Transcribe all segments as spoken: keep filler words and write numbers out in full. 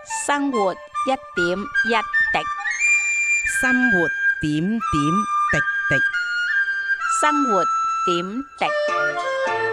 生活一點一滴， 生活點點滴滴。 生活點滴。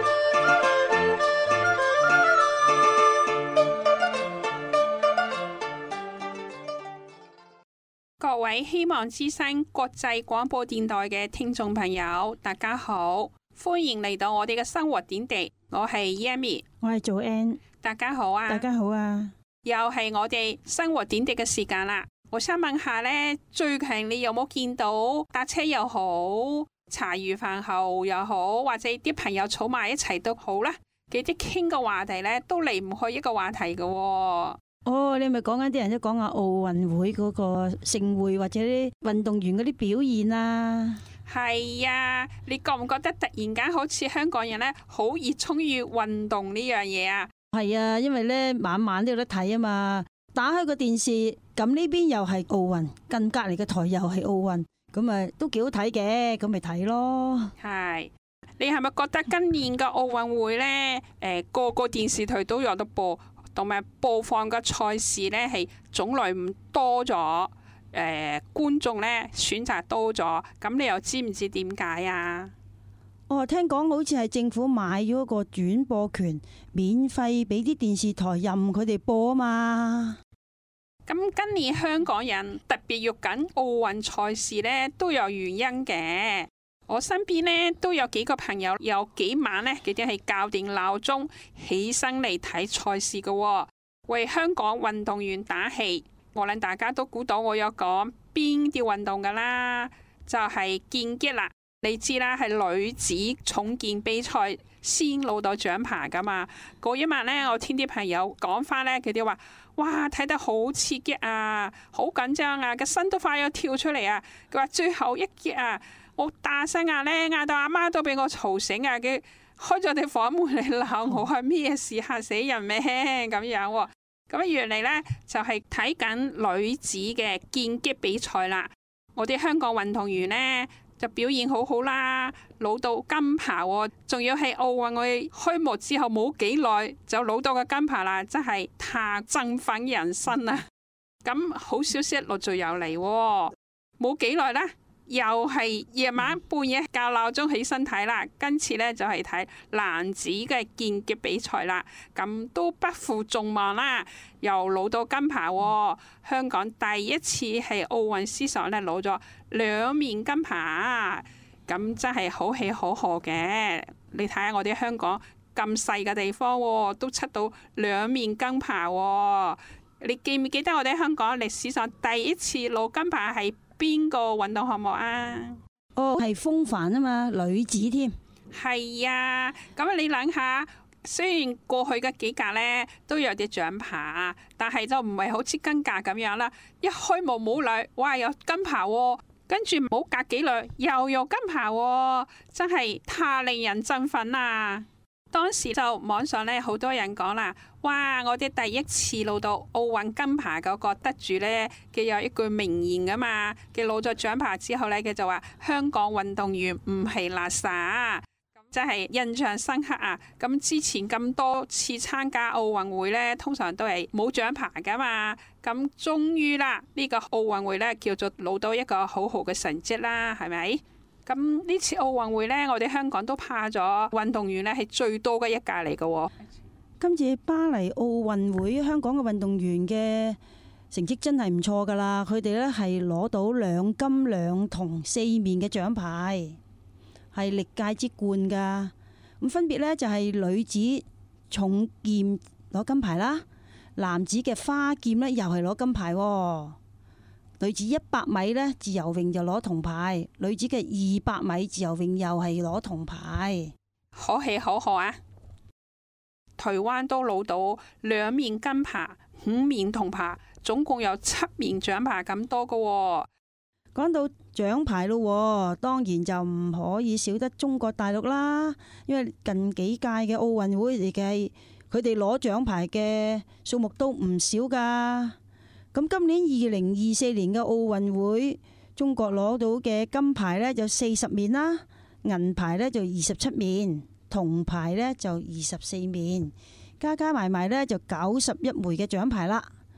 各位希望之聲國際廣播電台嘅聽眾朋友，大家好，歡迎嚟到我哋嘅生活點滴。我係 Yami， 我係做 Ann， 大家好啊！ 大家好啊！ 又係我哋生活點滴嘅時間啦。我想問下呢，最近你有冇見到搭車又好，茶餘飯後又好，或者啲朋友坐埋一齊都好啦，佢啲傾嘅話題呢，都離唔開一個話題嘅喎。 哦，你咪講緊啲人都講下奧運會嗰個盛會或者啲運動員嗰啲表現啊。 係啊，你覺唔覺得突然間好似香港人呢，好熱衷於運動呢樣嘢啊？ 係啊，因為呢晚晚都有得睇啊嘛。打開個電視，咁呢邊又係奧運，近隔籬嘅台又係奧運，咁啊都幾好睇嘅，咁咪睇咯。 係，你係咪覺得今年嘅奧運會呢，誒、呃，個個電視台都有得播？同埋播放嘅賽事呢，係種類唔多咗，誒、呃、觀眾呢選擇多咗，咁你又知唔知點解啊？ 哦，聽講好似係政府買咗個轉播權，免費俾啲電視台任佢哋播啊嘛。 咁今年香港人特別喐緊奧運賽事呢，都有原因嘅。我身邊呢都有幾個朋友，有幾晚呢，佢哋係校定鬧鐘起身嚟睇賽事嘅喎，為香港運動員打氣。我諗大家都估到我有講邊啲運動噶啦，就係劍擊啦。你知啦，係女子重劍比賽先攞到獎牌噶嘛。嗰一晚呢，我聽啲朋友講翻呢，佢哋話：哇，睇得好刺激啊，好緊張啊，個身都快要跳出嚟啊！佢話最後一擊啊！我大聲嗌咧，嗌到阿媽都俾我嘈醒啊！佢開咗條房門嚟鬧我，係咩事？嚇死人咩？咁樣喎。咁原嚟呢，就係睇緊女子嘅劍擊比賽啦。我哋香港運動員呢，就表現好好啦，攞到金牌喎。仲要係奧運會開幕之後冇幾耐就攞到個金牌啦，真係太振奮人心啦！咁好消息陸續有嚟喎，冇幾耐啦。又係夜晚半夜校鬧鐘起身睇啦，今次呢就係睇男子嘅劍擊比賽啦，咁都不負眾望啦，又攞到金牌喎。香港第一次係奧運史上呢攞咗兩面金牌，咁真係好喜可賀嘅。你睇下我哋香港咁細嘅地方喎，都出到兩面金牌喎。你記唔記得我哋香港歷史上第一次攞金牌係邊個運動項目啊？ 哦，係風帆啊嘛，女子添。 係啊，咁你諗下，雖然過去嘅幾屆呢都有啲獎牌，但係就唔係好似今屆咁樣啦。一開幕冇耐，哇，有金牌喎，跟住冇隔幾耐又有金牌喎，真係太令人振奮啦！當時就網上咧好多人講啦，哇！我哋第一次攞到奧運金牌嗰個得主呢，佢有一句名言噶嘛，佢攞咗獎牌之後呢，佢就話香港運動員唔係垃圾，咁真係印象深刻啊！咁之前咁多次參加奧運會呢，通常都係冇獎牌噶嘛，咁終於啦，呢個奧運會呢，叫做攞到一個好好嘅成績啦，係咪？咁呢次奧運會呢，我哋香港都派咗運動員呢係最多嘅一屆嚟嘅。 今次巴黎奧運會，香港嘅運動員嘅成績真係唔錯噶啦，佢哋呢係攞到兩金兩銅四面嘅獎牌，係歷屆之冠噶。咁分別呢就係女子重劍攞金牌啦，男子嘅花劍呢又係攞金牌。女子一百米呢自由泳就攞銅牌，女子嘅二百米自由泳又係攞銅牌， 可喜可賀啊！台灣都攞到兩面金牌、五面銅牌，總共有七面獎牌咁多噶喎。 講到獎牌咯，當然就唔可以少得中國大陸啦，因為近幾屆嘅奧運會嚟計，佢哋攞獎牌嘅數目都唔少噶。咁今年二零二四年嘅奧運會，中國攞到嘅金牌呢就四十面啦，銀牌呢就二十七面，銅牌呢就二十四面，加加埋埋呢就九十一枚嘅獎牌啦。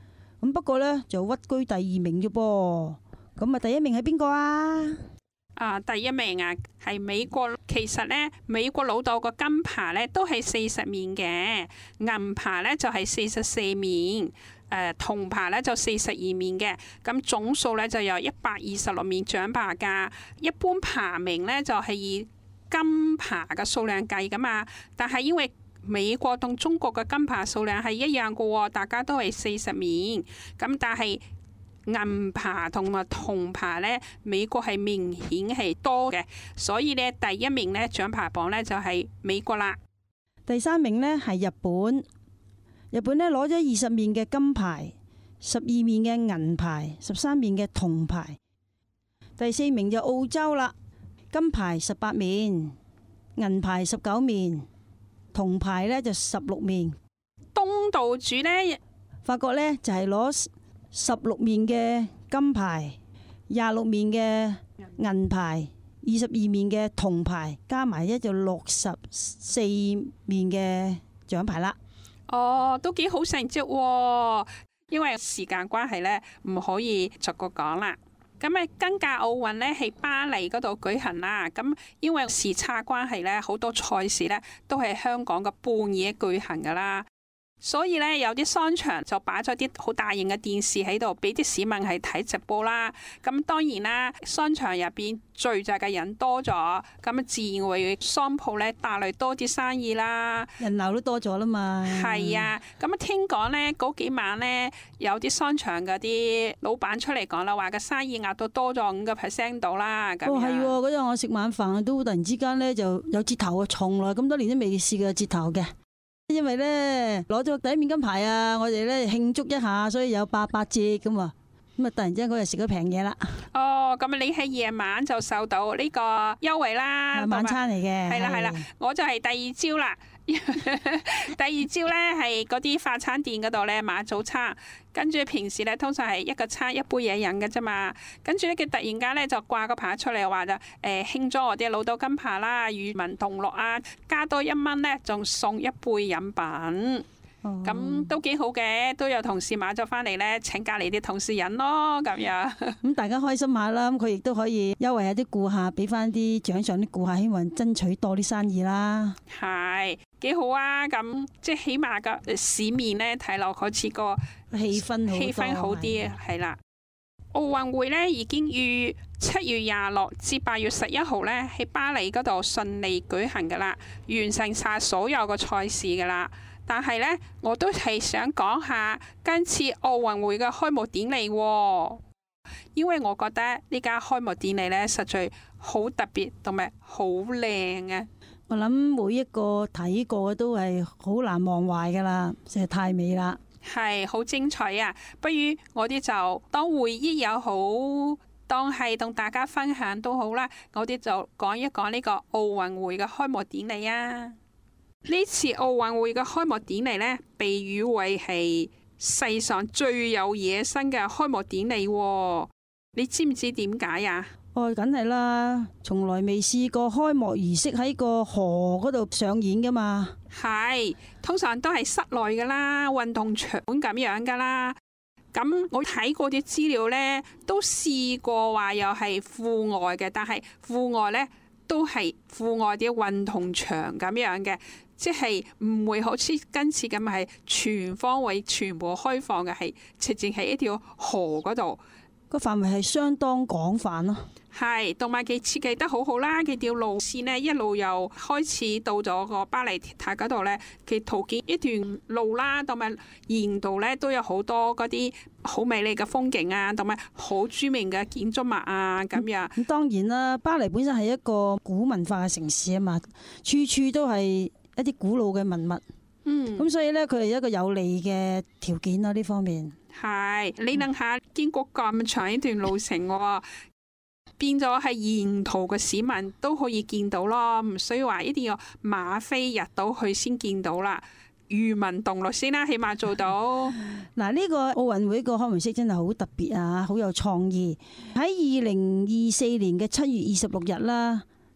咁不過呢，就屈居第二名啫噃。咁啊，第一名係邊個啊？ 啊，第一名啊，係美國。其實呢，美國攞到個金牌呢都係四十面嘅，銀牌呢就係四十四面，誒銅牌呢就四十二面嘅。咁總數呢就有一百二十六面獎牌㗎。一般排名呢就係以金牌嘅數量計㗎嘛，但係因為美國同中國嘅金牌數量係一樣嘅喎，大家都係四十面。咁但係銀牌同埋銅牌呢，美國係明顯係多嘅，所以呢，第一名呢獎牌榜呢就係美國啦。 第三名呢係日本，日本呢攞咗二十面嘅金牌，十二面嘅銀牌，十三面嘅銅牌。第四名就澳洲啦，金牌十八面，銀牌十九面，銅牌呢就十六面。 東道主呢， 法國呢就係攞十六面嘅金牌，廿六面嘅銀牌，二十二面嘅銅牌，加埋一就六十四面嘅獎牌啦。 哦，都幾好成績喎！因為時間關係呢，唔可以逐個講啦。咁啊，今屆奧運呢喺巴黎嗰度舉行啦。咁因為時差關係呢，好多賽事呢都係香港嘅半夜舉行噶啦。所以咧，有啲商場就擺咗啲好大型嘅電視喺度，俾啲市民係睇直播啦。咁當然啦，商場入邊聚集嘅人多咗，咁啊自然會商鋪咧帶嚟多啲生意啦。 人流都多咗啦嘛。 係啊，咁啊聽講咧嗰幾晚咧，有啲商場嗰啲老闆出嚟講啦，話個生意額都多咗五個 percent 到啦。咁哦，係嗰日我食晚飯都突然之間咧就有折頭啊，從來咁多年都未試過折頭嘅。因為咧攞咗第一面金牌啊，我哋咧慶祝一下，所以有八八折咁啊，咁啊突然之間嗰日食咗平嘢啦。哦， 咁你喺夜晚就受到呢個優惠啦， 晚餐嚟嘅。 係啦係啦，我就係第二朝啦。第二朝咧係嗰啲快餐店嗰度咧買早餐，跟住平時咧通常係一個餐一杯嘢飲嘅啫嘛。跟住咧佢突然間咧就掛個牌出嚟話就誒慶祝我哋攞到金牌啦，與民同樂啊，加多一蚊咧仲送一杯飲品。咁、哦、都幾好嘅，都有同事買咗翻嚟咧，請隔籬啲同事飲咯，咁樣。 咁大家開心下啦，咁佢亦都可以優惠下啲顧客，俾翻啲獎賞啲顧客，希望爭取多啲生意啦。 係幾好啊！咁即係起碼個市面咧睇落好似個氣氛氣氛好啲，係啦。奧運會咧已經於七月廿六至八月十一號咧喺巴黎嗰度順利舉行噶啦，完成晒所有個賽事噶啦。但係呢，我都係想講下今次奧運會嘅開幕典禮喎，因為我覺得呢家開幕典禮呢實在好特別同埋好靚啊！ 我諗每一個睇過都係好難忘懷噶啦，實在太美啦， 係好精彩啊！不如我哋就當回憶又好，當係同大家分享都好啦，我哋就講一講呢個奧運會嘅開幕典禮啊！呢次奧運會嘅開幕典禮呢，被譽為係世上最有野心嘅開幕典禮喎。你知唔知點解呀？ 哦，梗係啦，從來未試過開幕儀式喺個河嗰度上演噶嘛。 係，通常都係室內噶啦，運動場咁樣噶啦。咁我睇過啲資料呢，都試過話又係戶外嘅，但係戶外呢都係戶外啲運動場咁樣嘅。即係唔會好似今次咁係全方位全部開放嘅，係直接喺一條河嗰度， 個範圍係相當廣泛咯。 係，同埋佢設計得好好啦，佢條路線呢，一路又開始到咗個巴黎鐵塔嗰度呢，佢途經一段路啦，同埋沿途呢都有好多嗰啲好美麗嘅風景啊，同埋好著名嘅建築物啊咁樣。咁、 嗯、當然啦，巴黎本身係一個古文化嘅城市啊嘛，處處都係一啲古老嘅文物。嗯，咁所以呢，佢係一個有利嘅條件咯，呢方面。 係，你諗下經過咁長一段路程喎。變咗係沿途嘅市民都可以見到咯，唔需要話一定要馬飛入到去先見到啦。漁民同樂先啦，起碼做到。 嗱，呢個奧運會個開幕式真係好特別啊，好有創意。喺二零二四年嘅七月二十六日啦，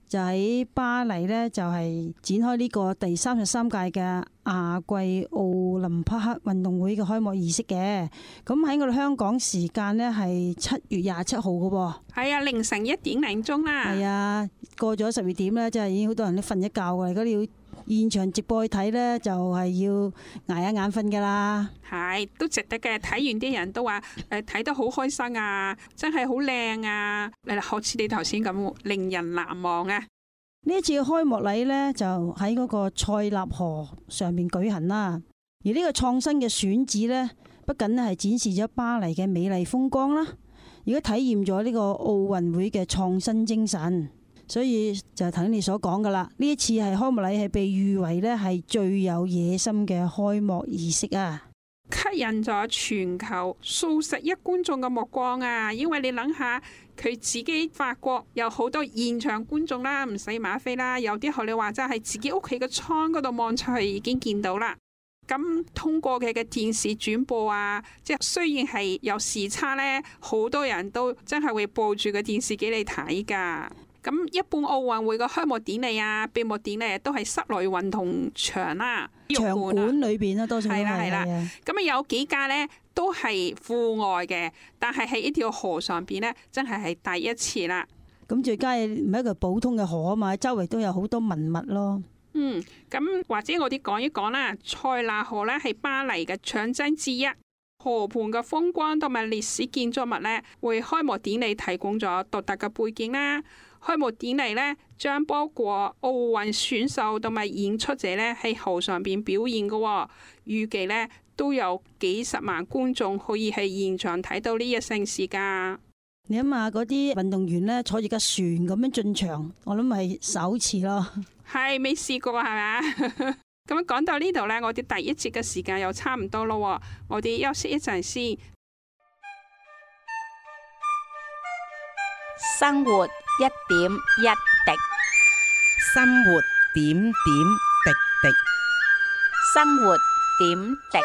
就喺巴黎呢，就係展開呢個第三十三屆嘅夏季奧林匹克運動會嘅開幕儀式嘅。咁喺我哋香港時間呢，係七月廿七號嘅喎。 係啊，凌晨一點零鐘啦。 係啊，過咗十二點呢，真係已經好多人都瞓一覺㗎。如果你要現場直播去睇呢，就係要捱一眼瞓㗎啦。 係都值得嘅，睇完啲人都話誒睇得好開心啊，真係好靚啊！誒，好似你頭先咁，令人難忘啊！ 呢一次嘅開幕禮呢，就喺嗰個塞納河上面舉行啦。而呢個創新嘅選址呢，不僅係展示咗巴黎嘅美麗風光啦，而家體驗咗呢個奧運會嘅創新精神。所以就頭先你所講噶啦，呢一次係開幕禮係被譽為呢係最有野心嘅開幕儀式啊！ 吸引咗全球數十億觀眾嘅目光啊！因為你諗下，佢自己法國有好多現場觀眾啦，唔使買飛啦，有啲學你話齋係自己屋企嘅窗嗰度望出去已經見到啦。咁通過佢嘅電視轉播啊，即係雖然係有時差呢，好多人都真係會播住個電視機嚟睇噶。咁一般奧運會嘅開幕典禮啊、閉幕典禮都係室內運動場啦、 場館裏邊啦，多數係啦係啦。 咁啊有幾架呢都係戶外嘅，但係喺呢條河上邊呢，真係係第一次啦。 咁最佳唔係一個普通嘅河啊嘛，周圍都有好多文物咯。 嗯，咁或者我哋講一講啦，塞納河呢係巴黎嘅象徵之一。河畔嘅風光同埋歷史建築物呢，為開幕典禮提供咗獨特嘅背景啦。開幕典禮呢，將包括奧運選手同埋演出者呢喺河上邊表演嘅，預計呢都有幾十萬觀眾可以喺現場睇到呢一盛事噶。 你諗下嗰啲運動員呢，坐住架船咁樣進場，我諗係首次咯。係未試過係咪？咁講到呢度呢，我哋第一節嘅時間又差唔多咯，我哋休息一陣先。 生活一點一滴， 生活點點滴滴， 生活點滴。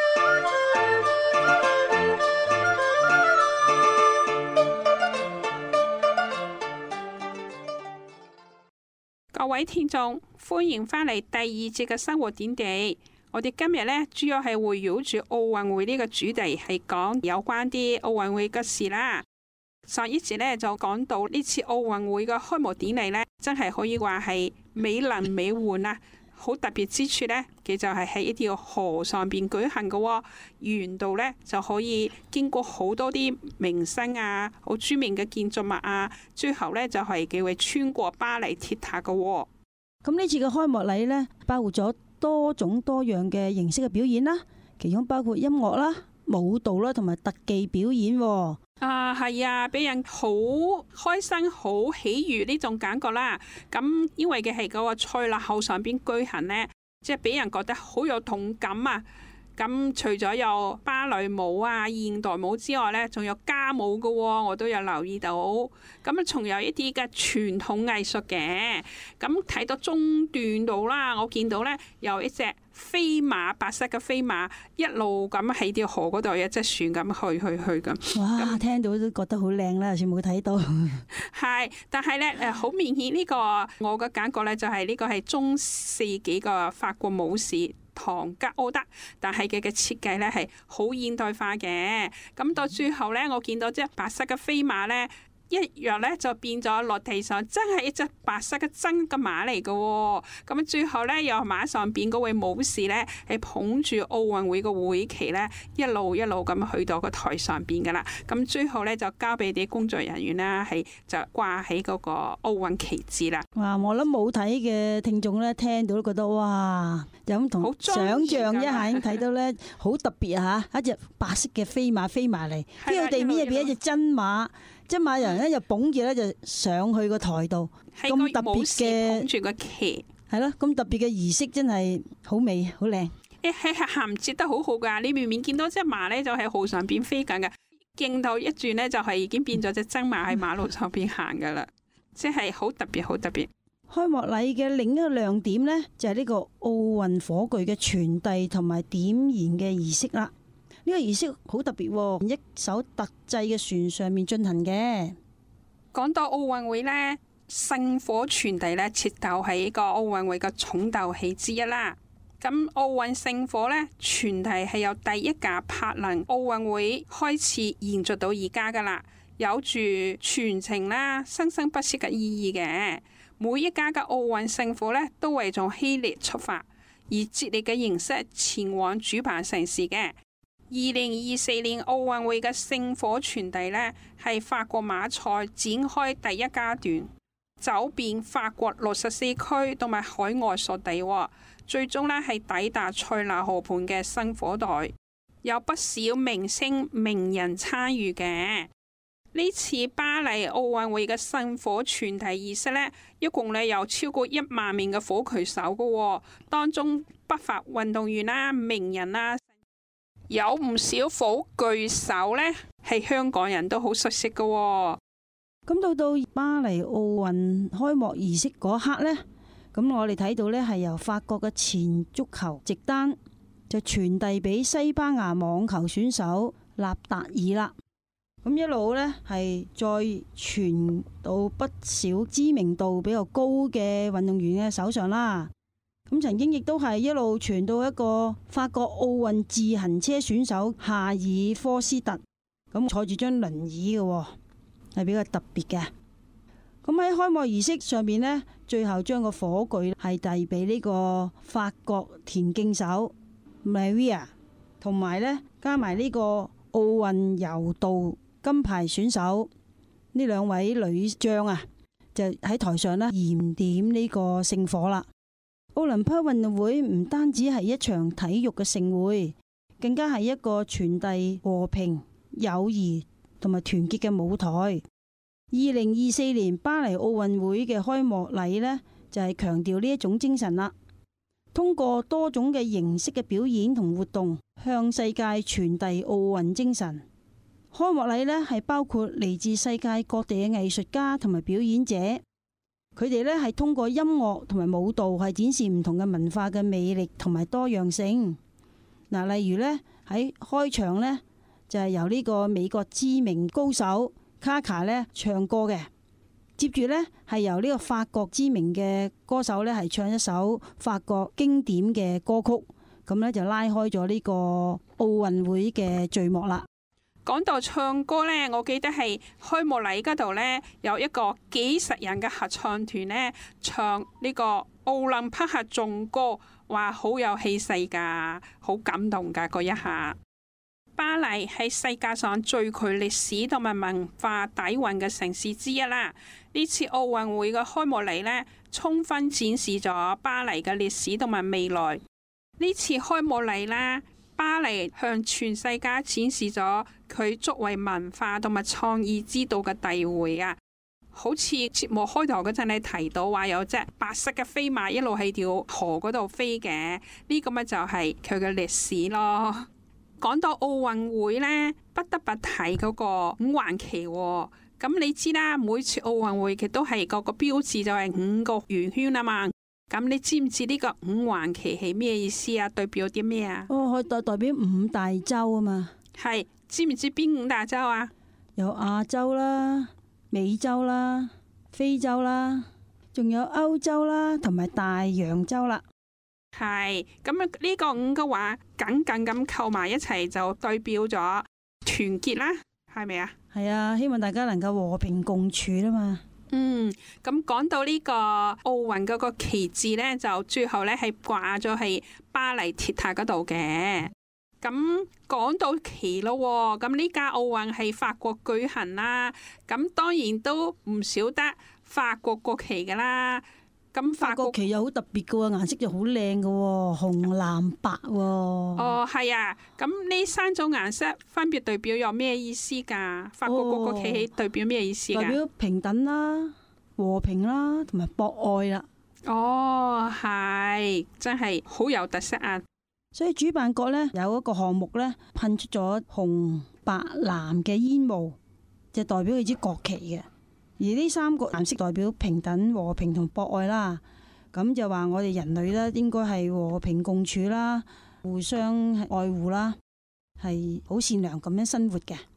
各位聽眾，歡迎返嚟第二節嘅生活點滴。我哋今日呢，主要係圍繞住奧運會呢個主題，係講有關啲奧運會嘅事啦。上一節呢，就講到呢次奧運會嘅開幕典禮呢，真係可以話係美輪美奐啊！好特別之處呢，佢就係喺一條河上邊舉行嘅喎，沿道呢，就可以經過好多啲明星啊，好著名嘅建築物啊，最後呢，就係佢會穿過巴黎鐵塔嘅喎。 咁呢次嘅開幕禮呢，包括咗多種多樣嘅形式嘅表演啦，其中包括音樂啦、舞蹈啦，同埋特技表演。 啊，係啊，俾人好開心、好喜悦呢種感覺啦。咁因為嘅係嗰個塞納河上邊舉行呢，即係俾人覺得好有動感啊。咁除咗有芭蕾舞啊、現代舞之外呢，仲有家舞嘅喎，我都有留意到。咁啊，仲有一啲嘅傳統藝術嘅。咁睇到中段度啦，我見到呢有一隻飛馬，白色嘅飛馬，一路咁喺條河嗰度有隻船咁去去去咁。 哇！聽到都覺得好靚啦，全部睇到。 係，但係呢，誒，好明顯呢個我嘅感覺呢，就係呢個係中世紀嘅法國武士唐吉訶德，但係佢嘅設計呢係好現代化嘅。咁到最後呢，我見到隻白色嘅飛馬呢，一躍呢就變咗落地上，真係一隻白色嘅真嘅馬嚟嘅喎。咁最後呢，由馬上邊嗰位武士呢，係捧住奧運會嘅會旗呢，一路一路咁去到個台上邊噶啦。咁最後呢，就交俾啲工作人員啦，係就掛喺嗰個奧運旗幟啦。 哇！我諗冇睇嘅聽眾呢，聽到都覺得哇，有咁同想像一下已經睇到呢，好特別啊嚇！一隻白色嘅飛馬飛埋嚟，跟住地面入邊一隻真馬。即係馬人咧就捧住咧就上去個台度，咁特別嘅捧住個旗， 係咯，咁特別嘅儀式真係好美好靚。 誒係係銜接得好好噶，你明明見到隻馬咧就喺河上邊飛緊嘅，鏡頭一轉咧就係已經變咗隻真馬喺馬路上邊行噶啦，即係好特別好特別。 開幕禮嘅另一個亮點咧就係呢個奧運火炬嘅傳遞同埋點燃嘅儀式啦。呢個儀式好特別喎，一艘特製嘅船上面進行嘅。 講到奧運會呢， 聖火傳遞咧，設就係一個奧運會嘅重頭戲之一啦。咁奧運聖火咧，傳遞係由第一屆柏林奧運會開始延續到而家噶啦，有住傳承啦、生生不息嘅意義嘅。每一家嘅奧運聖火咧，都係從希臘出發，以接力嘅形式前往主辦城市嘅。二零二四年奧運會嘅聖火傳遞咧，係法國馬賽展開第一階段，走遍法國六十四區同埋海外屬地，最終咧係抵達塞納河畔嘅聖火台，有不少明星名人參與嘅。呢次巴黎奧運會嘅聖火傳遞儀式咧，一共咧有超過一萬名嘅火炬手嘅，當中不乏運動員啦、名人啦，有唔少火炬手咧係香港人都好熟悉嘅。 咁到到巴黎奧運開幕儀式嗰刻呢，咁我哋睇到呢係由法國嘅前足球直丹就傳遞俾西班牙網球選手納達爾啦。咁一路呢係再傳到不少知名度比較高嘅運動員嘅手上啦。咁曾經亦都係一路傳到一個法國奧運自行車選手夏爾科斯特，咁坐住張輪椅嘅，係比較特別嘅。咁喺開幕儀式上面呢，最後將個火炬係遞俾呢個法國田徑手 Maria， 同埋呢加埋呢個奧運柔道金牌選手呢兩位女將啊，就喺台上呢燃點呢個聖火啦。奧林匹克運動會唔單止係一場體育嘅盛會，更加係一個傳遞和平、友誼同埋團結嘅舞台。二零二四年巴黎奧運會嘅開幕禮呢，就係強調呢一種精神啦。通過多種嘅形式嘅表演同活動，向世界傳遞奧運精神。開幕禮呢係包括嚟自世界各地嘅藝術家同埋表演者，佢哋呢係通過音樂同埋舞蹈係展示唔同嘅文化嘅魅力同埋多樣性。嗱，例如呢，喺開場呢，就係由呢個美國知名高手卡卡呢唱歌嘅，接住呢，係由呢個法國知名嘅歌手呢係唱一首法國經典嘅歌曲，咁呢，就拉開咗呢個奧運會嘅序幕啦。 講到唱歌呢，我記得係開幕禮嗰度呢，有一個幾十人嘅合唱團呢唱呢個奧林匹克頌歌，話好有氣勢噶，好感動噶嗰一下。巴黎係世界上最具歷史同埋文化底蘊嘅城市之一啦。呢次奧運會嘅開幕禮呢，充分展示咗巴黎嘅歷史同埋未來。呢次開幕禮啦，巴黎向全世界展示咗佢作為文化同埋創意之都嘅地位啊！好似節目開頭嗰陣你提到話有隻白色嘅飛馬一路喺條河嗰度飛嘅，呢個咪就係佢嘅歷史咯。講到奧運會呢，不得不提嗰個五環旗喎。咁你知啦，每次奧運會佢都係個個標誌就係五個圓圈啊嘛。咁你知唔知呢個五環旗係咩意思啊？代表啲咩啊？ 哦，可以代代表五大洲啊嘛。 係，知唔知邊五大洲啊？ 有亞洲啦、美洲啦、非洲啦，仲有歐洲啦，同埋大洋洲啦。 係，咁啊呢個五個話緊緊咁扣埋一齊，就代表咗團結啦，係咪啊？ 係啊，希望大家能夠和平共處啊嘛。 嗯，咁講到呢個奧運嗰個旗幟呢，就最後呢係掛咗喺巴黎鐵塔嗰度嘅。咁講到旗咯，咁呢屆奧運係法國舉行啦，咁當然都唔少得法國國旗噶啦。咁法國旗又好特別嘅喎，顏色就好靚嘅喎，紅藍白喎。 哦，係啊，咁呢三種顏色分別代表有咩意思噶？法國個國旗代表咩意思噶？ 代表平等啦、和平啦，同埋博愛啦。 哦，係，真係好有特色啊！ 所以主辦國呢，有一個項目呢，噴出咗紅白藍嘅煙霧，就代表佢支國旗嘅。而呢三個顏色代表平等、和平同博愛啦，咁就話我哋人類咧應該係和平共處啦，互相愛護啦，係好善良咁樣生活嘅。 嗯，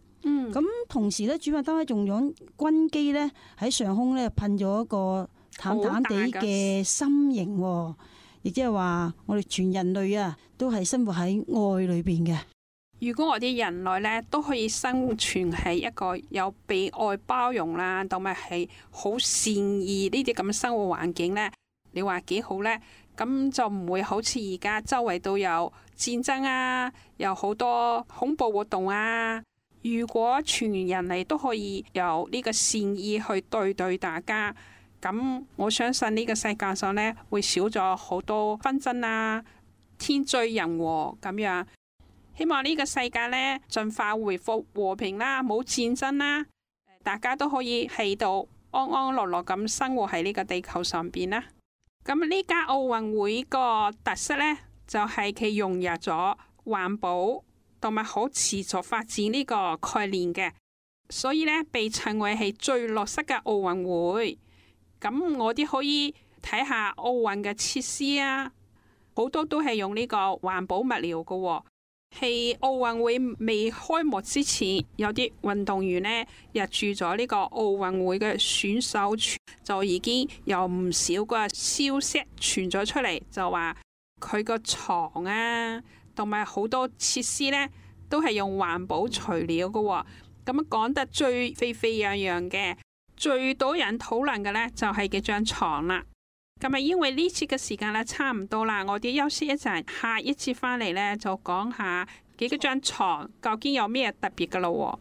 嗯， 咁同時咧，主辦單位仲用軍機咧喺上空咧噴咗一個淡淡地嘅心形，亦即係話我哋全人類啊都係生活喺愛裏邊嘅。 如果我哋人類咧都可以生存喺一個有被愛包容啦，同埋係好善意呢啲咁嘅生活環境咧，你話幾好咧？咁就唔會好似而家周圍都有戰爭啊，有好多恐怖活動啊。如果全人類都可以有呢個善意去對待大家，咁我相信呢個世界上咧會少咗好多紛爭啊，天災人禍咁樣。希望呢個世界咧盡快回復和平啦，冇戰爭啦，大家都可以喺度安安樂樂咁生活喺呢個地球上邊啦。咁呢家奧運會個特色呢，就係佢融入咗環保同埋可持續發展呢個概念嘅，所以呢，被稱為係最綠色嘅奧運會。咁我哋可以睇下奧運嘅設施啊，好多都係用呢個環保物料嘅喎。喺奧運會未開幕之前，有啲運動員呢入住咗呢個奧運會嘅選手村，就已經有唔少嘅消息傳咗出嚟，就話佢個床啊，同埋好多設施呢都係用環保材料嘅喎。咁講得最沸沸揚揚嘅，最多人討論嘅呢，就係幾張床啦。咁啊，因為呢次嘅時間咧差唔多啦，我哋休息一陣，下一次翻嚟咧就講下幾個張床究竟有咩特別噶咯。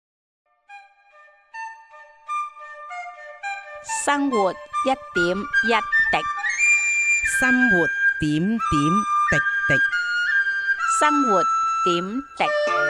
生活一點一滴， 生活點點滴滴， 生活點滴。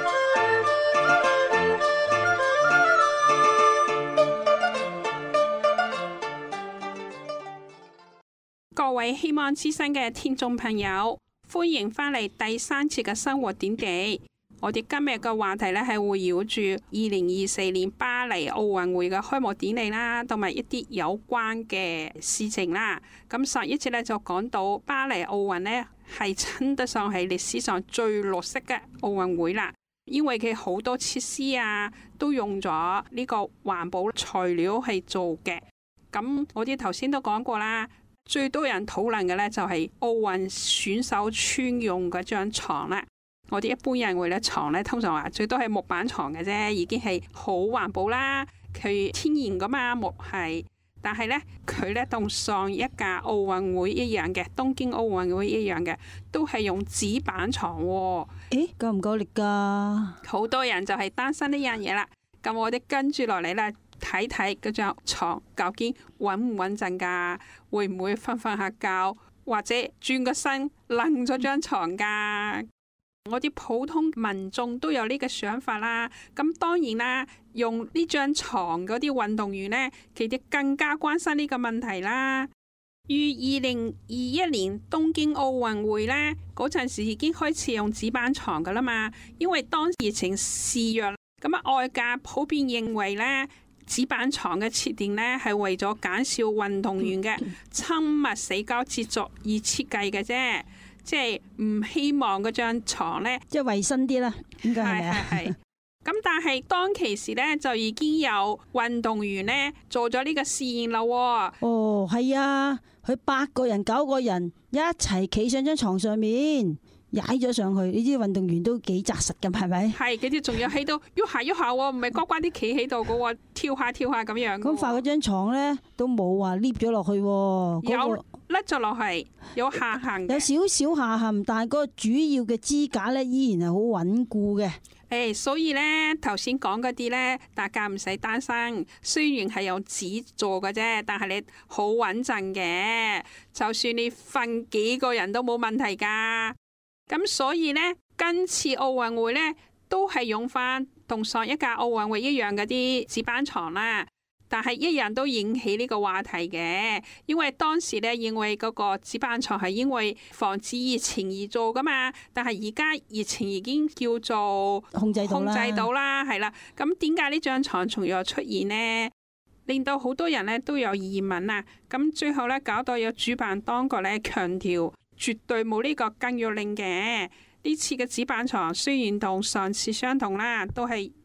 各位希望之聲嘅聽眾朋友，歡迎翻嚟第三次嘅生活點滴。我哋今日嘅話題咧係圍繞住二零二四年巴黎奧運會嘅開幕典禮啦，同埋一啲有關嘅事情啦。咁上一次咧就講到巴黎奧運呢係稱得上係歷史上最綠色嘅奧運會啦，因為佢好多設施啊都用咗呢個環保材料去做嘅。咁我哋頭先都講過啦。最多人討論嘅呢，就係奧運選手村用嗰張床啦。我哋一般人會咧床呢，通常話最多係木板床嘅啫，已經係好環保啦。佢天然噶嘛，木係，但係呢，佢呢同上一屆奧運會一樣嘅，東京奧運會一樣嘅，都係用紙板床。誒， 夠唔夠力噶？ 好多人就係擔心呢樣嘢啦。咁我哋跟住落嚟啦。睇睇嗰張床究竟穩唔穩陣噶，會唔會瞓瞓下覺，或者轉個身擰咗張床噶？我啲普通民眾都有呢個想法啦。咁當然啦，用呢張床嗰啲運動員呢，佢哋更加關心呢個問題啦。於二零二一年東京奧運會呢，嗰陣時已經開始用紙板床噶啦嘛，因為當時疫情肆虐，咁啊外界普遍認為呢。紙板床嘅設定呢，係為咗減少運動員嘅親密社交接觸而設計嘅啫，即係唔希望嗰張床呢， 即係衛生啲啦，應該係咪啊？ 係咁，但係當其時呢，就已經有運動員呢做咗呢個試驗啦。 哦，係啊，佢八個人、九個人一齊企上張床上面。踩咗上去，呢啲運動員都幾紮實㗎，係咪？係， 佢哋仲要喺度喐下喐下喎，唔係乖乖啲企喺度嘅喎，跳下跳下咁樣。 咁發嗰張床咧都冇話 lift 咗落去喎，嗰個、 有甩咗落去，有下行嘅， 有少少下陷，但係嗰個主要嘅支架咧依然係好穩固嘅。 誒，所以咧頭先講嗰啲咧，大家唔使擔心。雖然係用紙做嘅啫，但係你好穩陣嘅，就算你瞓幾個人都冇問題㗎。咁所以呢，今次奧運會呢都係用翻同上一屆奧運會一樣嗰啲紙板床啦，但係一樣都引起呢個話題嘅，因為當時呢認為嗰個紙板床係因為防止疫情而做噶嘛，但係而家疫情已經叫做控制到啦， 控制到啦，係啦。咁點解呢張床仲有出現呢？令到好多人呢都有疑問啊！咁最後呢，搞到有主辦當局呢強調。絕對冇呢個禁藥令嘅。呢次嘅紙板床雖然同上次相同啦，都係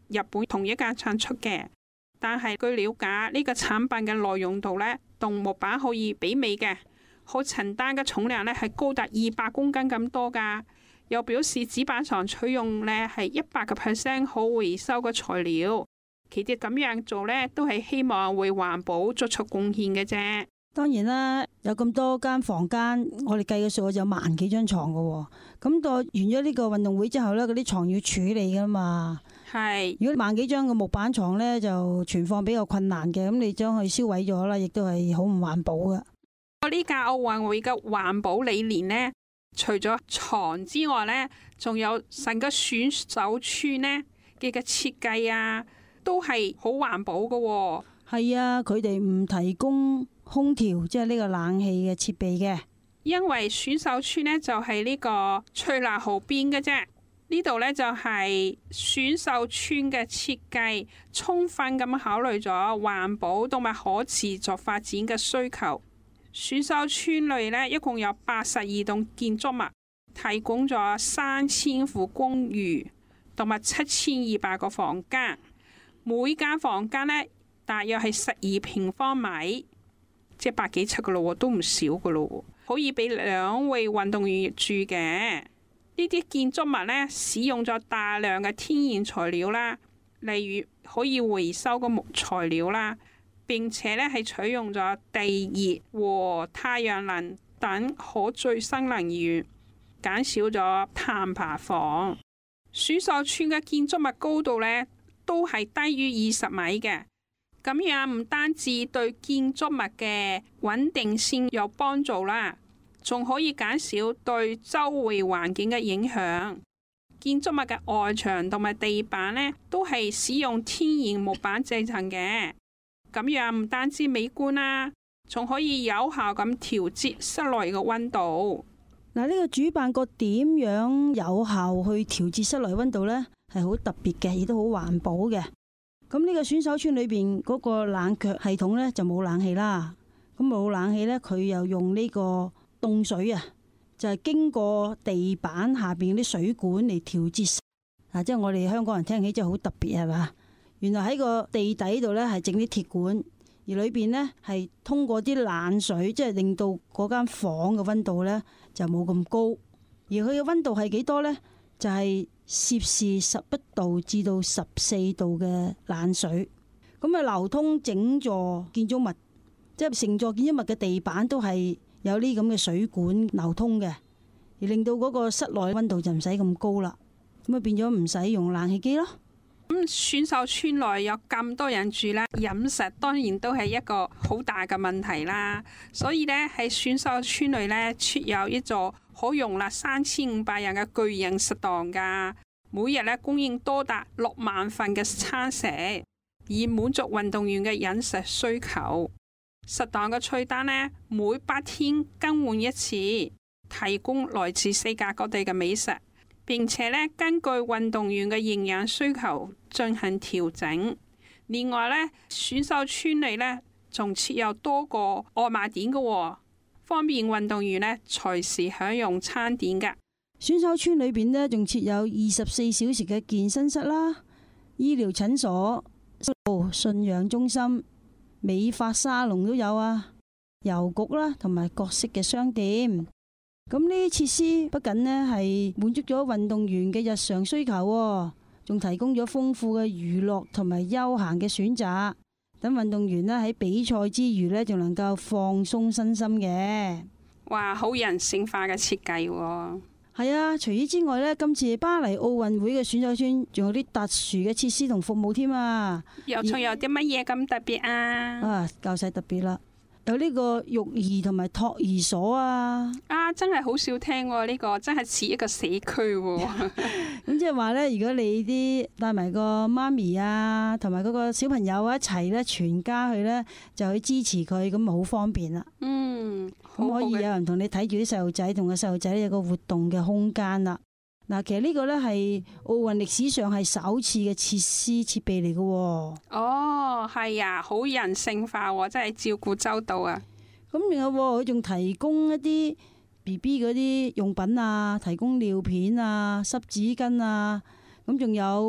日本同一間產出嘅，但係據了解呢個產品嘅耐用度呢，同木板可以媲美嘅，可承擔嘅重量呢係高達二百公斤咁多噶。又表示紙板床採用呢係一百個 percent 可回收嘅材料，佢哋咁樣做呢，都係希望為環保作出貢獻嘅啫。 當然啦，有咁多間房間，我哋計嘅數就有萬幾張床噶喎。咁到完咗呢個運動會之後呢，嗰啲床要處理噶嘛。 係， 如果萬幾張嘅木板床呢，就存放比較困難嘅，咁你將佢燒毀咗啦，亦都係好唔環保噶。 呢屆奧運會嘅環保理念呢，除咗床之外呢，仲有成個選手村呢嘅嘅設計啊，都係好環保噶喎。 係啊，佢哋唔提供空調，即係呢個冷氣嘅設備嘅。 因為選手村呢就係呢個翠林河邊嘅啫，呢度呢就係選手村嘅設計，充分咁考慮咗環保同埋可持續發展嘅需求。選手村內呢一共有八十二棟建築物，提供咗三千戶公寓同埋七千二百個房間，每間房間呢大約係十二平方米，即係百幾尺噶咯，都唔少噶咯，可以俾兩位運動員住嘅。呢啲建築物呢，使用咗大量嘅天然材料啦，例如可以回收嘅木材料啦，並且呢係採用咗地熱和太陽能等可再生能源，減少咗碳排放。選手村嘅建築物高度呢，都係低於二十米嘅。咁樣唔單止對建築物嘅穩定性有幫助啦，仲可以減少對周圍環境嘅影響。建築物嘅外牆同埋地板呢，都係使用天然木板製成嘅。咁樣唔單止美觀啦，仲可以有效咁調節室內嘅溫度。 嗱，呢個主辦國點樣有效去調節室內溫度呢？係好特別嘅，亦都好環保嘅。咁呢個選手村裏邊嗰個冷卻系統呢，就冇冷氣啦，咁冇冷氣呢，佢又用呢個凍水啊，就係經過地板下邊啲水管嚟調節。啊，即係我哋香港人聽起真係好特別係嘛？原來喺個地底度呢，係整啲鐵管，而裏邊呢，係通過啲冷水，即係令到嗰間房嘅溫度呢就冇咁高。而佢嘅溫度係幾多呢？就係攝氏十一度至到十四度嘅冷水，咁啊流通整座建築物，即係成座建築物嘅地板都係有呢咁嘅水管流通嘅，而令到嗰個室內溫度就唔使咁高啦，咁啊變咗唔使用冷氣機咯。 咁選手村內有咁多人住啦，飲食當然都係一個好大嘅問題啦。所以呢，喺選手村內呢，設有一座可容納三千五百人嘅巨型食堂噶，每日呢供應多達六萬份嘅餐食，以滿足運動員嘅飲食需求。食堂嘅菜單呢，每八天更換一次，提供來自世界各地嘅美食。並且咧，根據運動員嘅營養需求進行調整。另外咧，選手村裏咧仲設有多個外賣點嘅，方便運動員咧隨時享用餐點嘅。 選手村裏邊咧仲設有二十四小時嘅健身室啦、醫療診所、信仰中心、美髮沙龍都有啊，郵局啦，同埋各式嘅商店。咁呢啲設施不僅呢係滿足咗運動員嘅日常需求，仲提供咗豐富嘅娛樂同埋休閒嘅選擇，等運動員呢喺比賽之餘呢，仲能夠放鬆身心嘅。 哇，好人性化嘅設計喎！ 係啊，除此之外呢，今次巴黎奧運會嘅選手村仲有啲特殊嘅設施同服務添啊！ 又仲有啲乜嘢咁特別啊？ 啊，較晒特別啦！有呢個育兒同埋托兒所啊！ 啊，真係好少聽喎！呢個真係似一個社區喎。 咁即係話呢，如果你啲帶埋個媽咪啊，同埋嗰個小朋友一齊呢，全家去呢，就去支持佢，咁咪好方便啦。 嗯， 咁可以有人同你睇住啲細路仔，同個細路仔有個活動嘅空間啦。嗱，其實呢個呢係奧運歷史上係首次嘅設施設備嚟嘅。 哦，係啊，好人性化喎，真係照顧周到啊！ 咁仲有佢仲提供一啲 B B 嗰啲用品啊，提供尿片啊、濕紙巾啊，咁仲有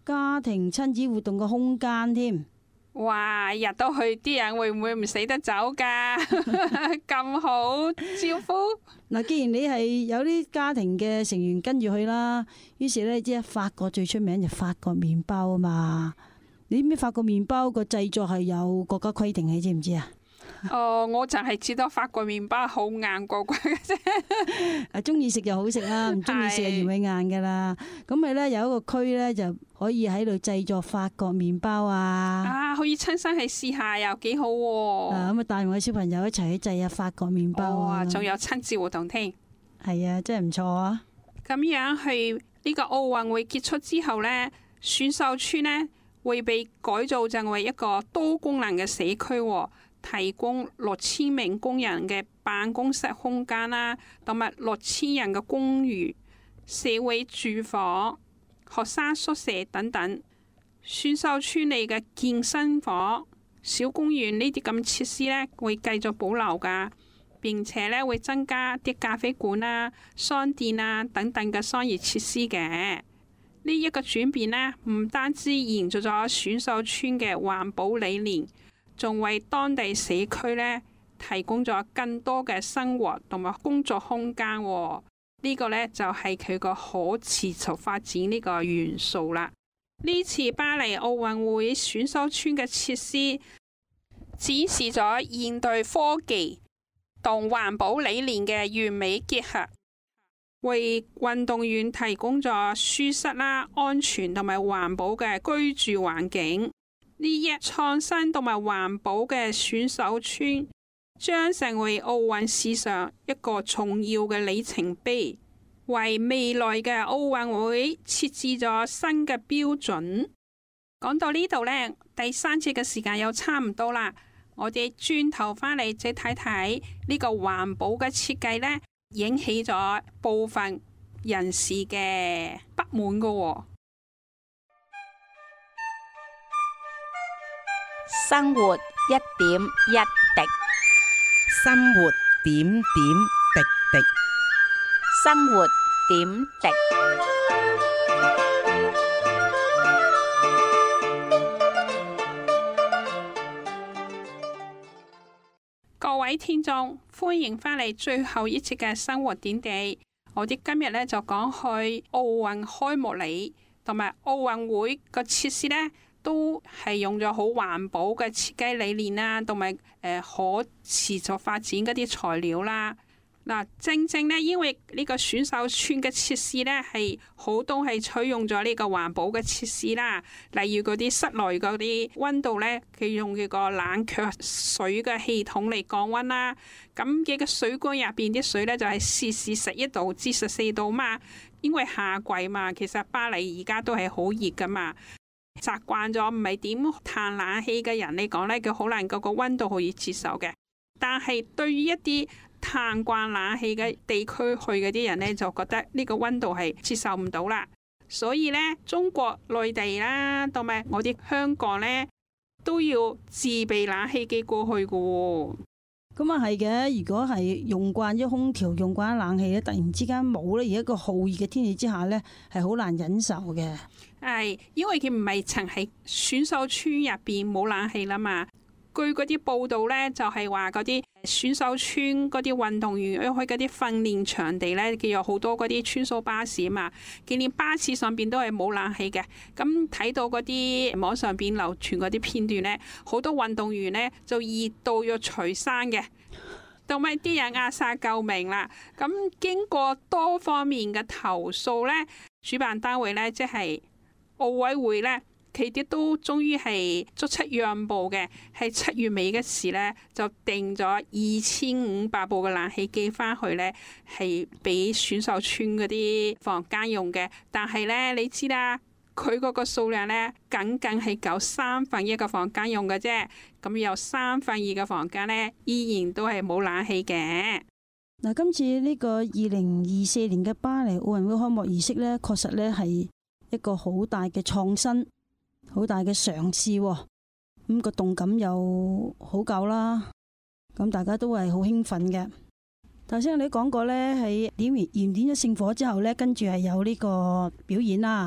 家庭親子活動嘅空間添。 哇！入到去啲人會唔會唔捨得走㗎？咁好招呼。 嗱，既然你係有啲家庭嘅成員跟住去啦，於是咧，即係法國最出名就法國麵包啊嘛。你知唔知法國麵包個製作係有國家規定，你知唔知啊？ 哦，我就係知道法國麵包好硬個個嘅啫。 啊，中意食就好食啦，唔中意食就嫌佢硬噶啦。咁咪咧有一個區咧就可以喺度製作法國麵包啊。 啊，可以親身去試下又幾好喎。 啊，咁啊帶埋個小朋友一齊去製下法國麵包啊。 仲有親子活動添。 係啊，真係唔錯啊。咁樣去呢個奧運會結束之後呢，選手村呢會被改造成為一個多功能嘅社區。提供六千名工人嘅辦公室空間啦，同埋六千人嘅公寓、社會住房、學生宿舍等等。選手村裏嘅健身房、小公園呢啲咁設施呢，會繼續保留噶，並且呢會增加啲咖啡館啊、商店啊等等嘅商業設施嘅。呢一個轉變呢，唔單止延續咗選手村嘅環保理念，仲為當地社區呢提供咗更多嘅生活同埋工作空間。呢個呢，就係佢個可持續發展呢個元素啦。呢次巴黎奧運會選手村嘅設施展示咗現代科技同環保理念嘅完美結合，為運動員提供咗舒適啦、安全同埋環保嘅居住環境。呢一創新同埋環保嘅選手村將成為奧運史上一個重要嘅里程碑，為未來嘅奧運會設置咗新嘅標準。講到呢度呢，第三節嘅時間又差唔多啦，我哋轉頭返嚟再睇睇呢個環保嘅設計呢，引起咗部分人士嘅不滿㗎喎。 生活一點一滴， 生活點點滴滴， 生活點滴。 各位聽眾，歡迎返嚟最後一節嘅生活點滴。我哋今日咧就講去奧運開幕禮同埋奧運會個設施呢，都係用咗好環保嘅設計理念啦，同埋誒可持續發展嗰啲材料啦。嗱，正正呢，因為呢個選手村嘅設施呢，係好多係採用咗呢個環保嘅設施啦，例如嗰啲室內嗰啲溫度呢，佢用佢個冷卻水嘅系統嚟降溫啦。咁幾個水管入邊啲水呢，就係攝氏十一度至十四度嘛，因為夏季嘛，其實巴黎而家都係好熱噶嘛。習慣咗唔係點嘆冷氣嘅人嚟講呢，佢好難個個溫度可以接受嘅。但係對於一啲嘆慣冷氣嘅地區去嗰啲人呢，就覺得呢個溫度係接受唔到啦。所以呢，中國內地啦，同埋我哋香港呢，都要自備冷氣機過去噶喎。 咁啊係嘅，如果係用慣咗空調、用慣冷氣咧，突然之間冇咧，而一個酷熱嘅天氣之下呢，係好難忍受嘅。 係，因為佢唔係曾喺選手村入邊冇冷氣啦嘛。據嗰啲報道呢，就係話嗰啲選手村嗰啲運動員去嗰啲訓練場地呢，佢有好多嗰啲穿梭巴士啊嘛，佢連巴士上邊都係冇冷氣嘅。咁睇到嗰啲網上邊流傳嗰啲片段呢，好多運動員呢就熱到要除衫嘅，同埋啲人嗌晒救命啦。咁經過多方面嘅投訴呢，主辦單位呢，即係奧委會呢，佢哋都終於係作出讓步嘅，喺七月尾嘅時呢，就訂咗二千五百部嘅冷氣機翻去呢，係俾選手村嗰啲房間用嘅。但係呢，你知啦，佢嗰個數量呢，僅僅係夠三分一嘅房間用嘅啫。咁有三分二嘅房間呢，依然都係冇冷氣嘅。 嗱，今次呢個二零二四年嘅巴黎奧運會開幕儀式呢，確實呢係一個好大嘅創新。好大嘅嘗試，咁、那個動感又好夠啦，咁大家都係好興奮嘅。頭先你講過呢，喺點完燃點咗聖火之後呢，跟住係有呢個表演啦。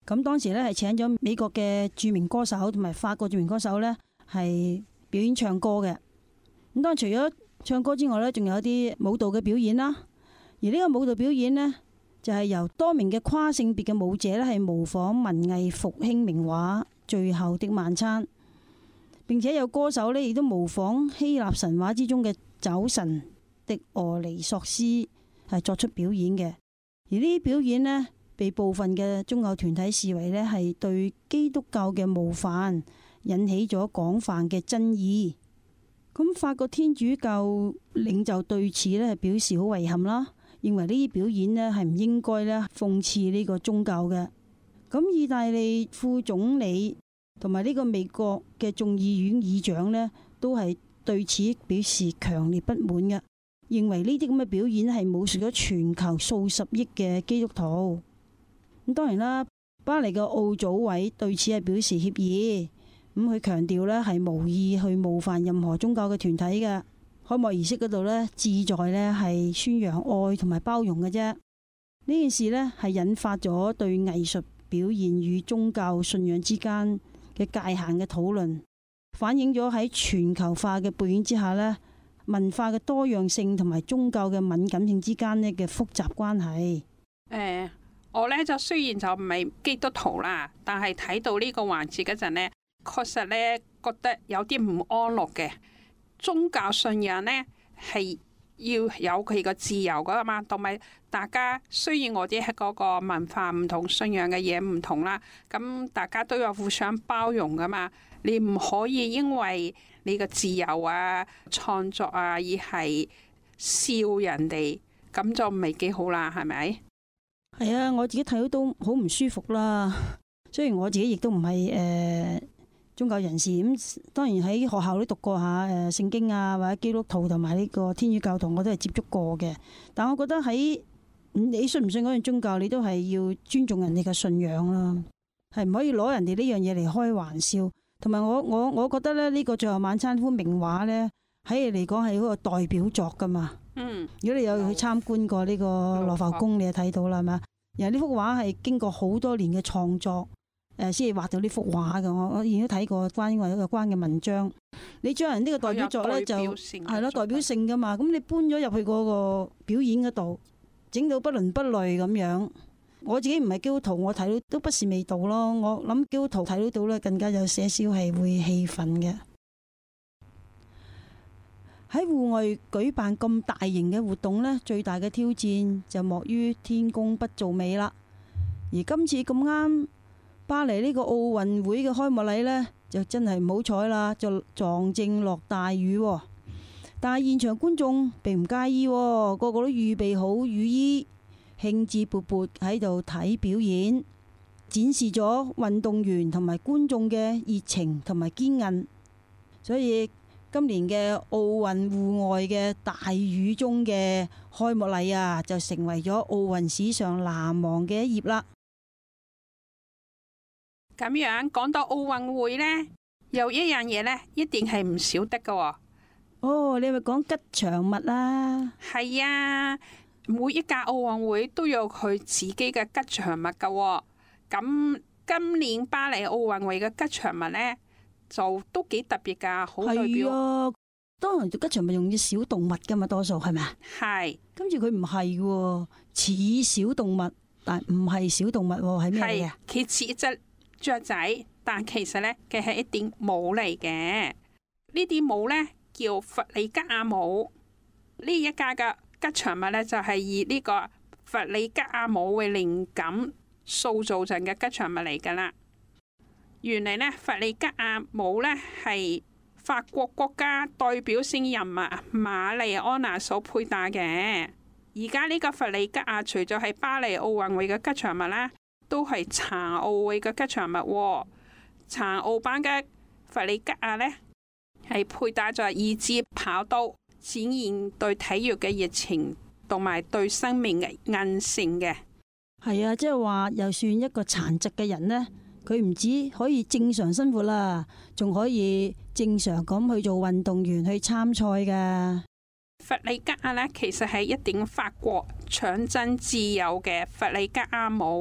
咁當時咧係請咗美國嘅著名歌手同埋法國著名歌手咧係表演唱歌嘅。咁當然除咗唱歌之外咧，仲有啲舞蹈嘅表演啦。而呢個舞蹈表演呢，就係由多名嘅跨性別嘅舞者咧係模仿文藝復興名畫《最後的晚餐》，並且有歌手咧亦都模仿希臘神話之中嘅酒神狄俄尼索斯係作出表演嘅。而呢啲表演呢，被部分嘅宗教團體視為咧係對基督教嘅冒犯，引起咗廣泛嘅爭議。咁法國天主教領袖對此咧係表示好遺憾啦，認為呢啲表演咧係唔應該咧諷刺呢個宗教嘅。咁意大利副總理同埋呢個美國嘅眾議院議長呢，都係對此表示強烈不滿嘅，認為呢啲咁嘅表演係侮辱咗全球數十億嘅基督徒。咁當然啦，巴黎嘅奧組委對此係表示歉意。咁佢強調呢係無意去冒犯任何宗教嘅團體嘅。開幕儀式嗰度呢，旨在呢係宣揚愛同埋包容嘅啫。呢件事呢係引發咗對藝術表現與宗教信仰之間嘅界限嘅討論，反映咗喺全球化嘅背景之下呢，文化嘅多樣性同埋宗教嘅敏感性之間呢嘅複雜關係。 誒，我呢就雖然就唔係基督徒啦，但係睇到呢個環節嗰陣呢，確實呢覺得有啲唔安樂嘅。宗教信仰呢係要有佢個自由噶嘛，同埋大家雖然我哋係嗰個文化唔同，信仰嘅嘢唔同啦，咁大家都有互相包容噶嘛。你唔可以因為你個自由啊、創作啊而係笑人哋，咁就唔係幾好啦，係咪？ 係啊，我自己睇到都好唔舒服啦。雖然我自己亦都唔係誒宗教人士，咁當然喺學校都讀過下誒聖經啊，或者基督徒同埋呢個天主教徒，我都係接觸過嘅。但我覺得喺你信唔信嗰樣宗教，你都係要尊重人哋嘅信仰啦，係唔可以攞人哋呢樣嘢嚟開玩笑。同埋我我我覺得咧，呢個最後晚餐呢幅名畫咧，喺你嚟講係嗰個代表作噶嘛。嗯，如果你有去參觀過呢個羅浮宮，你就睇到啦，係嘛？然後呢幅畫係經過好多年嘅創作。誒，先至畫到呢幅畫嘅。我我已經睇過關於一個關嘅文章。你將人呢個代表作咧就係咯，代表性噶嘛。咁你搬咗入去嗰個表演嗰度，整到不倫不類咁樣。我自己唔係基督徒，我睇到都不是味道咯。我諗基督徒睇到到咧，更加有些少係會氣憤嘅。喺戶外舉辦咁大型嘅活動呢，最大嘅挑戰就莫於天公不造美啦。而今次咁啱，巴黎呢個奧運會嘅開幕禮呢，就真係唔好彩啦，就撞正落大雨。但係現場觀眾並唔介意，個個都預備好雨衣，興致勃勃喺度睇表演，展示咗運動員同埋觀眾嘅熱情同埋堅韌。所以今年嘅奧運戶外嘅大雨中嘅開幕禮啊，就成為咗奧運史上難忘嘅一頁啦。 咁樣講到奧運會呢，有一樣嘢呢，一定係唔少得噶喎。 哦，你係咪講吉祥物啊？ 係啊，每一屆奧運會都有佢自己嘅吉祥物噶喎。咁今年巴黎奧運會嘅吉祥物呢，就都幾特別噶，好代表。係啊，當然做吉祥物用啲小動物噶嘛，多數係咪啊？係。跟住佢唔係喎，似小動物，但唔係小動物喎，係咩嚟啊？佢似一隻雀仔，但其實呢，佢係一頂帽嚟嘅。呢啲帽呢，叫弗里吉亞帽。呢一家嘅吉祥物呢，就係以呢個弗里吉亞帽為靈感塑造成嘅吉祥物嚟噶啦。原嚟呢，弗里吉亞帽呢，係法國國家代表性人物瑪麗安娜所佩戴嘅。而家呢個弗里吉亞除咗係巴黎奧運會嘅吉祥物啦，都係殘奧會嘅吉祥物喎。殘奧版嘅弗里吉亞呢，係佩戴咗二支跑刀，展現對體育嘅熱情同埋對生命嘅韌性嘅。係啊，即係話，就算一個殘疾嘅人呢，佢唔止可以正常生活啦，仲可以正常咁去做運動員去參賽噶。弗里吉亞呢，其實係一頂法國搶真自由嘅弗里吉亞帽。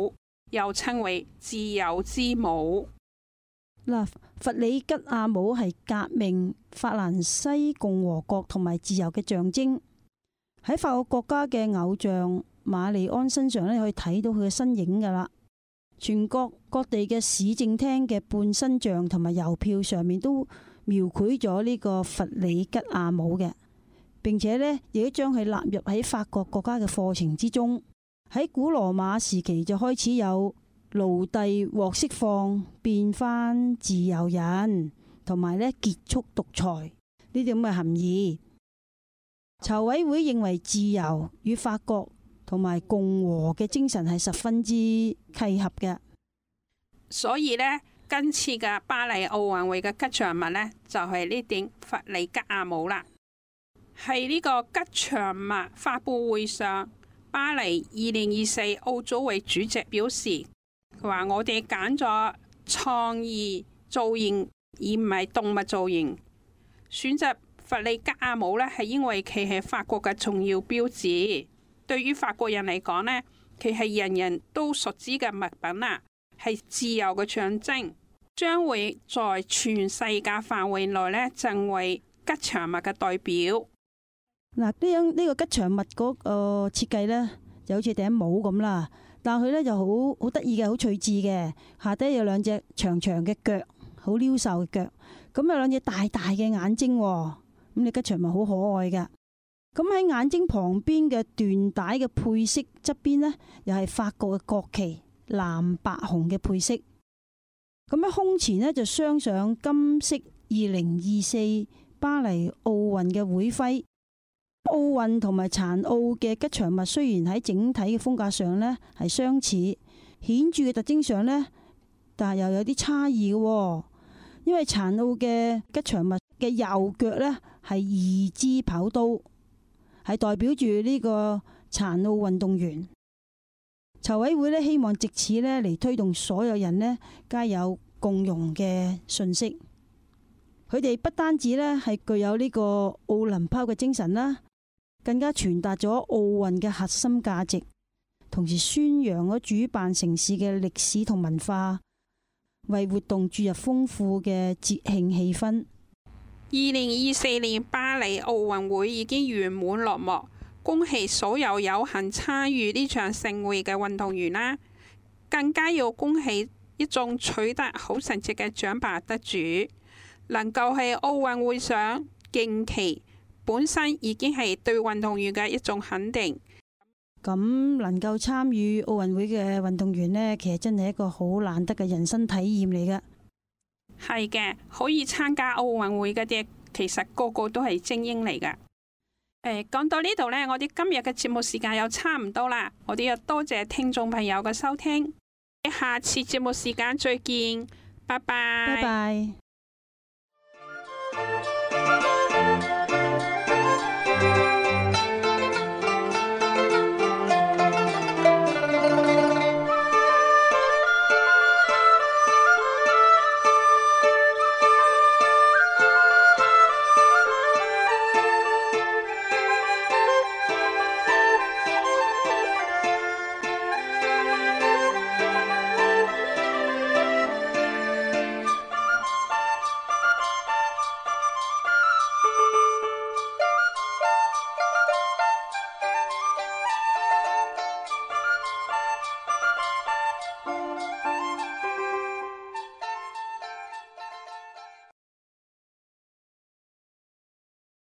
又稱為自由之母。 嗱，弗里吉亞姆係革命、法蘭西共和國同埋自由嘅象徵。喺法國國家嘅偶像瑪麗安身上咧，可以睇到佢嘅身影噶啦。全國各地嘅市政廳嘅半身像同埋郵票上面都描繪咗呢個弗里吉亞姆嘅，並且呢亦都將佢納入喺法國國家嘅課程之中。喺古羅馬時期就開始有奴隸獲釋放變翻自由人，同埋呢結束獨裁呢啲咁嘅含義。籌委會認為自由與法國同埋共和嘅精神係十分之契合嘅， 所以呢，今次嘅巴黎奧運會嘅吉祥物呢，就係呢頂弗里吉亞姆啦。喺呢個吉祥物發佈會上，巴黎二零二四奧組委主席表示，佢話我哋揀咗創意造型而唔係動物造型，選擇弗里吉亞姆呢，係因為佢係法國嘅重要標誌。對於法國人嚟講呢，佢係人人都熟知嘅物品啊，係自由嘅象徵，將會在全世界範圍內呢，成為吉祥物嘅代表。 嗱，呢樣呢個吉祥物嗰個設計呢，就好似頂帽咁啦，但佢呢就好好得意嘅，好趣致嘅，下底有兩隻長長嘅腳，好溜瘦嘅腳，咁有兩隻大大嘅眼睛，咁你吉祥物好可愛噶。咁喺眼睛旁邊嘅緞帶嘅配飾側邊呢，又係法國嘅國旗藍白紅嘅配飾。咁喺胸前呢，就鑲上金色二零二四巴黎奧運嘅會徽。奧運同埋殘奧嘅吉祥物雖然喺整體嘅風格上呢係相似，顯著嘅特徵上呢，但係又有啲差異嘅。因為殘奧嘅吉祥物嘅右腳呢係二支跑刀，係代表住呢個殘奧運動員。籌委會呢希望藉此呢嚟推動所有人呢皆有共融嘅信息。佢哋不單止呢係具有呢個奧林匹克嘅精神啦，更加傳達咗奧運嘅核心價值，同時宣揚咗主辦城市嘅歷史同文化，為活動注入豐富嘅節慶氣氛。 二零二四年巴黎奧運會已經圓滿落幕，恭喜所有有幸參與呢場盛會嘅運動員啦！更加要恭喜一眾取得好成績嘅獎牌得主，能夠喺奧運會上競旗，本身已經係對運動員嘅一種肯定。 咁能夠參與奧運會嘅運動員呢，其實真係一個好難得嘅人生體驗嚟㗎。 係嘅，可以參加奧運會嗰啲，其實個個都係精英嚟㗎。誒，講到呢度呢，我哋今日嘅節目時間又差唔多啦。我哋要多謝聽眾朋友嘅收聽，下次節目時間再見，拜拜。 拜拜。